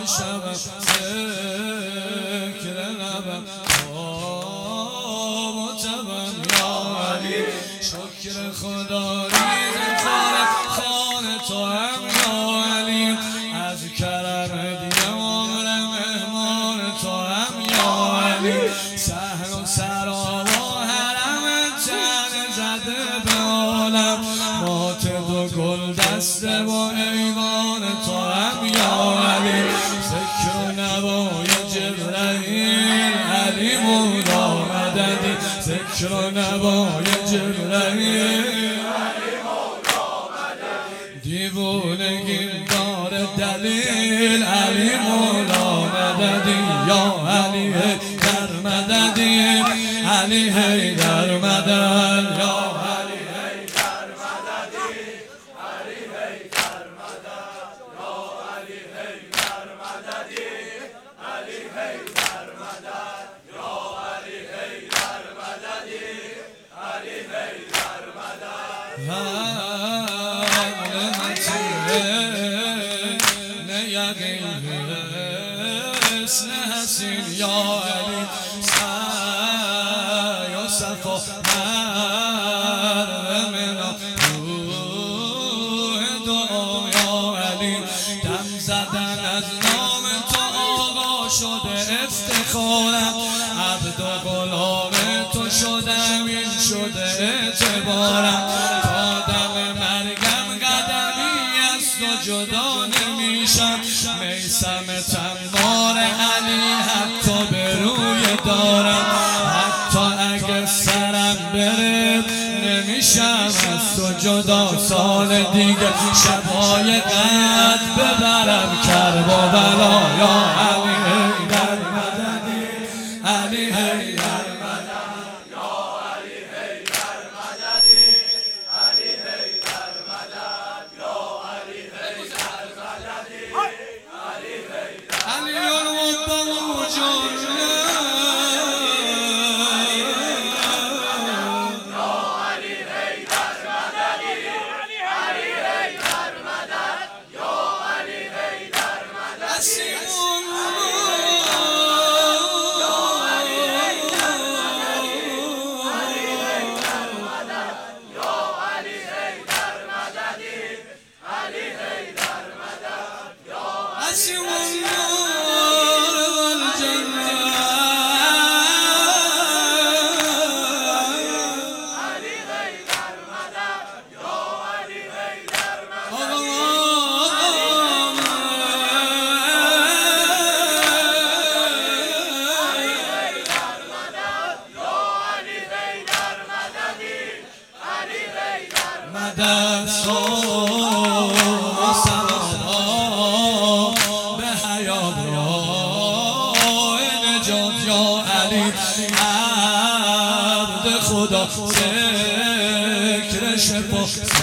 شبم ذکر لبم خواب و تبم یا علی شکر خدا خان تو هم یا علی از کرم دیگه عمر مهمان تو هم یا علی سهر و سرا و حرم تن زده به عالم مات دو گل دسته و ایوان تو هم یا علی ذکر و نوای جبرائیل علی مولا مددی ذکر و نوای جبرائیل دیوونگی داره دلیل علی مولا مددی یا علی در مددی علی در مدد یا علی در مددی علی در مدد یا علی در مددی علی در مدد یا علی در مددی علی در مدد حسین یا علی سعی و صفا مرمنا روح دعا یا علی دم زدن از نام تو آقا شده افتخارم عبد و غلام تو شدم این شده اعتبارم تا دم مرگم قدمی از تو جدا نمیشم میسم تنبار علی حتی به روی دارم حتی اگه سرم بره نمیشم از تو جدا سال دیگه شبای قد ببرم کرب و بلا یا علی در مددی علی در مدد یا علی در مددی علی در مدد یا علی در مددی علی المبوجون عبد خدا ذکر شفا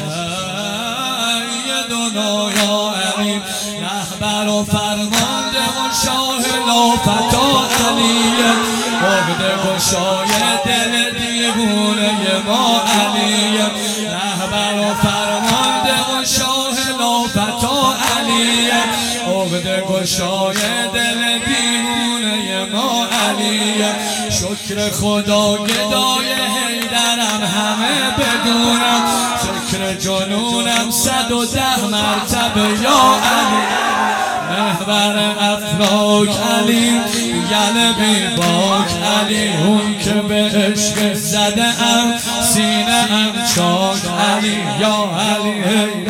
سیدنا یا علی رهبر و فرمانده و شاه لافتا علیه عقده گشای دل دیوونه ما علیه رهبر و فرمانده و شاه لافتا علیه عقده گشای دل دیوونه ما علیه شکر خدا گدای حیدرم همه بدونم ذکر جنونم 110 مرتبه یا علی محور افلاک علی یل بی باک علی اون که به عشق زده ام سینه ام چاک علی یا علی